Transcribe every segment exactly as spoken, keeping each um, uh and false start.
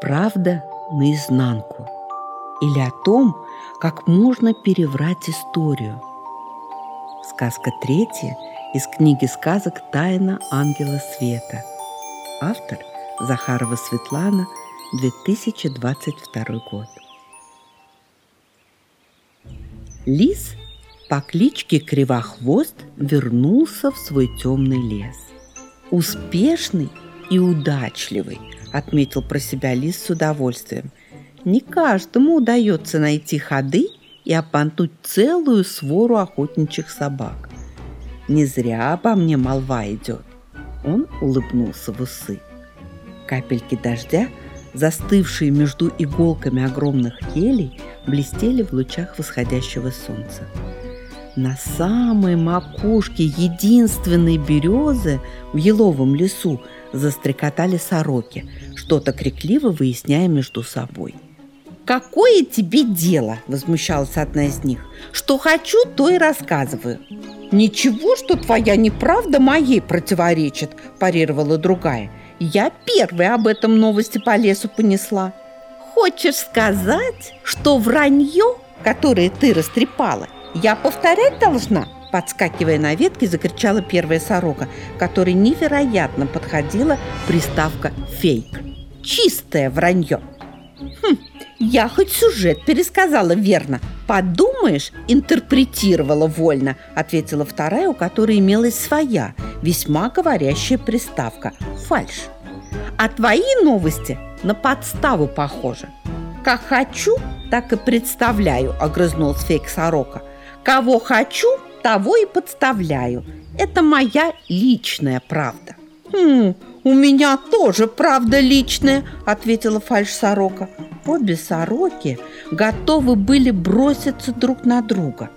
Правда наизнанку. Или о том, как можно переврать историю. Сказка третья из книги сказок «Тайна ангела света». Автор Захарова Светлана, две тысячи двадцать второй год. Лис по кличке Кривохвост вернулся в свой темный лес. Успешный и удачливый, отметил про себя лис с удовольствием. Не каждому удается найти ходы и обмануть целую свору охотничьих собак. Не зря обо мне молва идет. Он улыбнулся в усы. Капельки дождя, застывшие между иголками огромных елей, блестели в лучах восходящего солнца. На самой макушке единственной березы в еловом лесу застрекотали сороки, что-то крикливо выясняя между собой. «Какое тебе дело?» – возмущалась одна из них. «Что хочу, то и рассказываю». «Ничего, что твоя неправда моей противоречит», – парировала другая. «Я первая об этом новости по лесу понесла». «Хочешь сказать, что вранье, которое ты растрепала, я повторять должна?» Подскакивая на ветке, закричала первая сорока, которой невероятно подходила приставка «фейк». «Чистое вранье!» «Хм, я хоть сюжет пересказала верно. Подумаешь, интерпретировала вольно», ответила вторая, у которой имелась своя, весьма говорящая приставка «фальшь». «А твои новости на подставу похожи». «Как хочу, так и представляю», огрызнулась фейк-сорока. «Кого хочу, того и подставляю. Это моя личная правда». «Хм, у меня тоже правда личная», ответила фальшь-сорока. Обе сороки готовы были броситься друг на друга.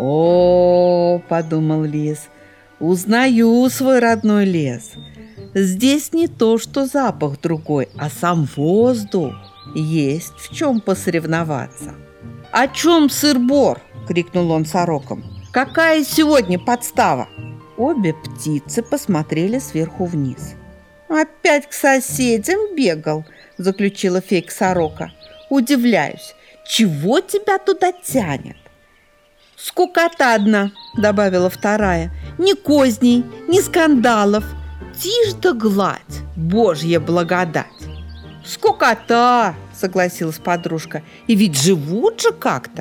«О, — подумал лис, — узнаю свой родной лес. Здесь не то, что запах другой, а сам воздух. Есть в чем посоревноваться». «О чем сыр-бор?» — крикнул он сорокам. «Какая сегодня подстава?» Обе птицы посмотрели сверху вниз. «Опять к соседям бегал», — заключила фейк-сорока. «Удивляюсь, чего тебя туда тянет?» «Скукота одна», — добавила вторая. «Ни козней, ни скандалов. Тишь да гладь, божья благодать». «Скукота», — согласилась подружка. «И ведь живут же как-то».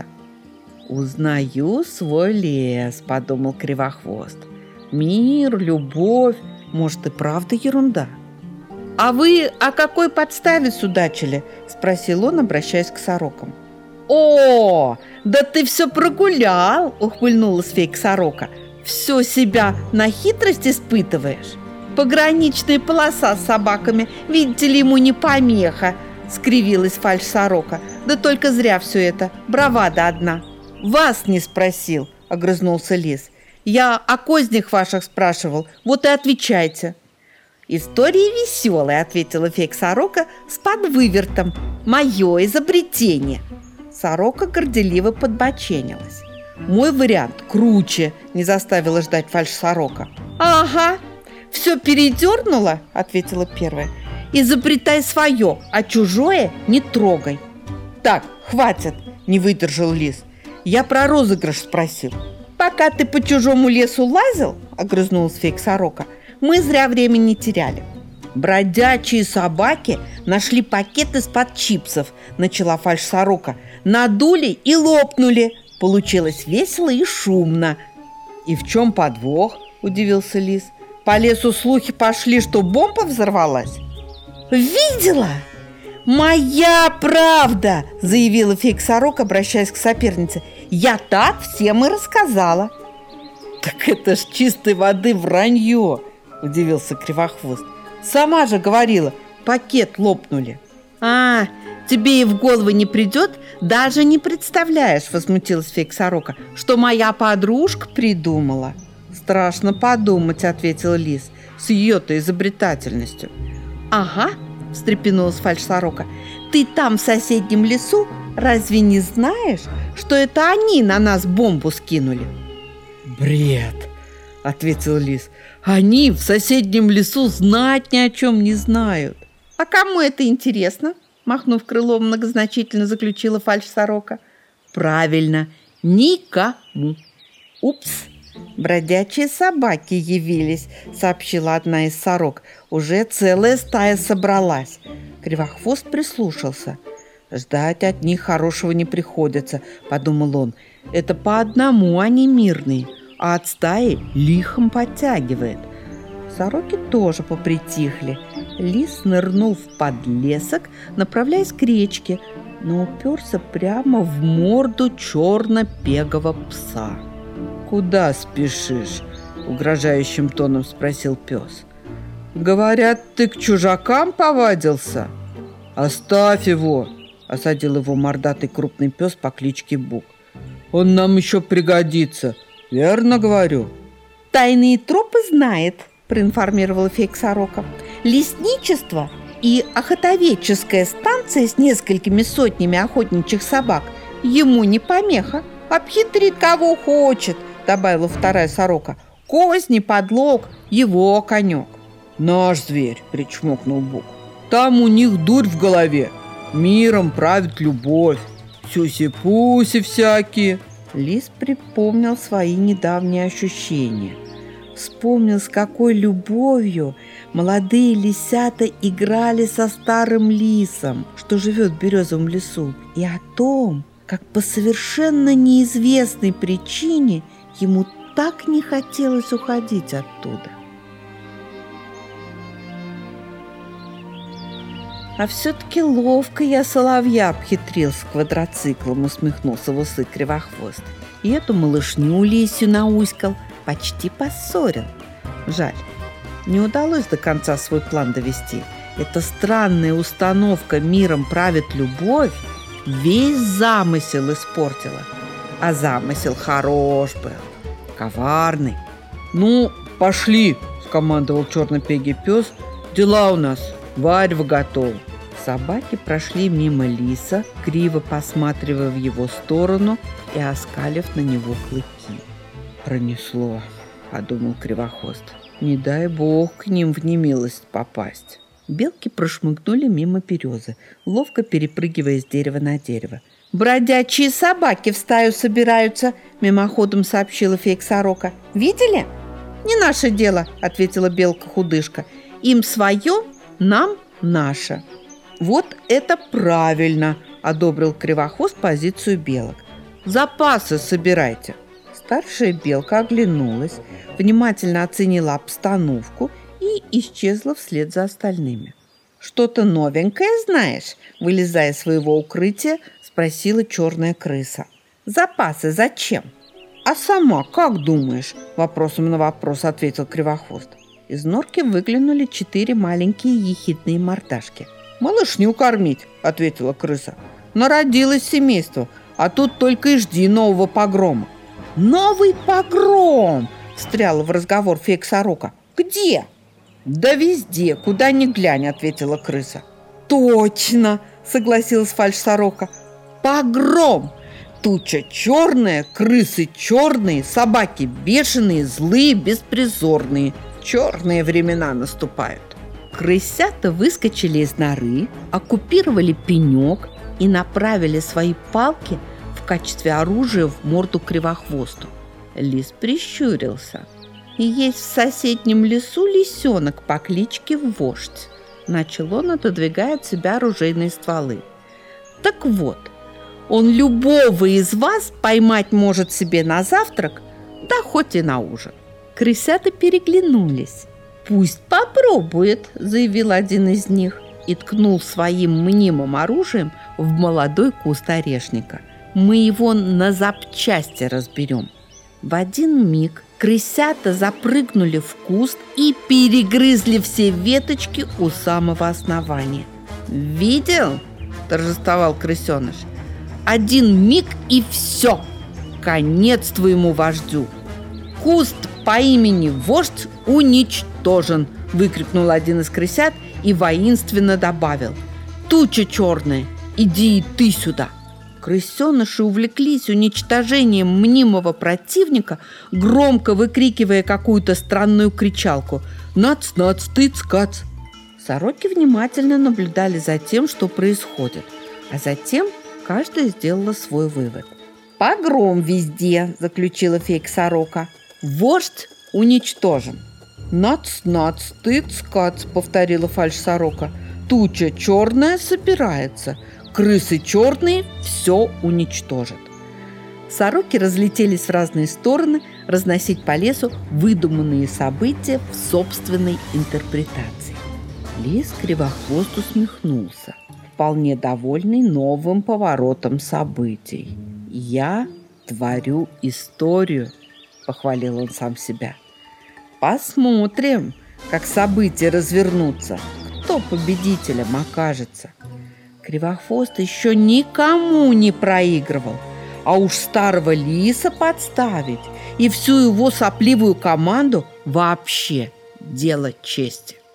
«Узнаю свой лес», — подумал Кривохвост. «Мир, любовь, может, и правда ерунда». «А вы о какой подставе судачили?» – спросил он, обращаясь к сорокам. «О, да ты все прогулял!» – ухмыльнулась фейк-сорока. «Все себя на хитрость испытываешь? Пограничная полоса с собаками, видите ли, ему не помеха!» – скривилась фальшь-сорока. «Да только зря все это, бравада одна». «Вас не спросил!» – огрызнулся лис. «Я о кознях ваших спрашивал, вот и отвечайте». «История веселая», — ответила фейк-сорока с подвывертом. «Мое изобретение». Сорока горделиво подбоченилась. «Мой вариант круче», — не заставила ждать фальшь-сорока. «Ага, все передернула», — ответила первая. «Изобретай свое, а чужое не трогай». «Так, хватит», — не выдержал лис. «Я про розыгрыш спросил». «Пока ты по чужому лесу лазил», — огрызнулась фейк-сорока, «мы зря времени теряли». «Бродячие собаки нашли пакет из-под чипсов», — начала фальшь-сорока. «Надули и лопнули. Получилось весело и шумно». «И в чем подвох?» — удивился лис. «По лесу слухи пошли, что бомба взорвалась». «Видела? Моя правда!» — заявила фейк-сорока, обращаясь к сопернице. «Я так всем и рассказала». «Так это ж чистой воды вранье!» – удивился Кривохвост. «Сама же говорила, пакет лопнули». «А, тебе и в голову не придет, даже не представляешь», – возмутилась фейк-сорока, «что моя подружка придумала». «Страшно подумать», – ответил лис, с ее-то изобретательностью. «Ага», – встрепенулась фальшь-сорока, «ты там в соседнем лесу разве не знаешь, что это они на нас бомбу скинули?» «Бред!» – ответил лис. «Они в соседнем лесу знать ни о чем не знают». «А кому это интересно?» махнув крылом, многозначительно заключила фальшь-сорока. Правильно, никому. Упс, бродячие собаки явились, сообщила одна из сорок. Уже целая стая собралась. Кривохвост прислушался. Ждать от них хорошего не приходится, подумал он. Это по одному они мирные, а от стаи лихом подтягивает. Сороки тоже попритихли. Лис нырнул в подлесок, направляясь к речке, но уперся прямо в морду черно-пегого пса. «Куда спешишь?» – угрожающим тоном спросил пес. «Говорят, ты к чужакам повадился?» «Оставь его!» – осадил его мордатый крупный пес по кличке Бук. «Он нам еще пригодится, верно говорю?» «Тайные тропы знает», – проинформировала фейк-сорока. «Лесничество и охотоведческая станция с несколькими сотнями охотничьих собак ему не помеха. Обхитрит кого хочет», – добавила вторая сорока. «Козни, подлог – его конек». «Наш зверь», – причмокнул Бук. «Там у них дурь в голове. Миром правит любовь. Сюси-пуси всякие». Лис припомнил свои недавние ощущения. Вспомнил, с какой любовью молодые лисята играли со старым лисом, что живет в березовом лесу, и о том, как по совершенно неизвестной причине ему так не хотелось уходить оттуда. «А все-таки ловко я соловья обхитрил с квадроциклом», усмехнулся в усы Кривохвост. «И эту малышню лисью науськал, почти поссорил. Жаль, не удалось до конца свой план довести. Эта странная установка «миром правит любовь» весь замысел испортила. А замысел хорош был, коварный». «Ну, пошли», – скомандовал черно-пегий пес. «Дела у нас, варево готово». Собаки прошли мимо лиса, криво посматривая в его сторону и оскалив на него клыки. «Пронесло», – подумал Кривохвост. «Не дай бог к ним в немилость попасть». Белки прошмыгнули мимо березы, ловко перепрыгивая с дерева на дерево. «Бродячие собаки в стаю собираются», – мимоходом сообщила фейк-сорока. «Видели?» «Не наше дело», – ответила белка-худышка. «Им свое, нам наше». «Вот это правильно!» – одобрил Кривохвост позицию белок. «Запасы собирайте!» Старшая белка оглянулась, внимательно оценила обстановку и исчезла вслед за остальными. «Что-то новенькое знаешь?» – вылезая из своего укрытия, спросила черная крыса. «Запасы зачем?» «А сама как думаешь?» – вопросом на вопрос ответил Кривохвост. Из норки выглянули четыре маленькие ехидные мордашки. «Малышню кормить», – ответила крыса. «Народилось семейство, а тут только и жди нового погрома». «Новый погром!» – встряла в разговор фейк-сорока. «Где?» «Да везде, куда ни глянь», – ответила крыса. «Точно!» – согласилась фальшь-сорока. «Погром! Туча черная, крысы черные, собаки бешеные, злые, беспризорные. Черные времена наступают». Крысята выскочили из норы, оккупировали пенек и направили свои палки в качестве оружия в морду Кривохвосту. Лис прищурился. «И есть в соседнем лесу лисенок по кличке Вождь», – начал он, отодвигая от себя оружейные стволы. «Так вот, он любого из вас поймать может себе на завтрак, да хоть и на ужин». Крысята переглянулись. «Пусть попробует», – заявил один из них и ткнул своим мнимым оружием в молодой куст орешника. «Мы его на запчасти разберем». В один миг крысята запрыгнули в куст и перегрызли все веточки у самого основания. «Видел?» – торжествовал крысеныш. «Один миг и все! Конец твоему вождю! Куст по имени Вождь уничтожен!» – выкрикнул один из крысят и воинственно добавил. «Туча черная, иди и ты сюда!» Крысеныши увлеклись уничтожением мнимого противника, громко выкрикивая какую-то странную кричалку. «Нац, нац, тыц, кац!» Сороки внимательно наблюдали за тем, что происходит, а затем каждая сделала свой вывод. «Погром везде!» – заключила фейка-сорока. «Вождь уничтожен!» «Нац-нац, тыц-кац!» – повторила фальшь-сорока. «Туча черная собирается, крысы черные все уничтожат!» Сороки разлетелись в разные стороны разносить по лесу выдуманные события в собственной интерпретации. Лис Кривохвост усмехнулся, вполне довольный новым поворотом событий. «Я творю историю», – похвалил он сам себя. «Посмотрим, как события развернутся, кто победителем окажется». Кривохвост еще никому не проигрывал, а уж старого лиса подставить и всю его сопливую команду вообще дело чести.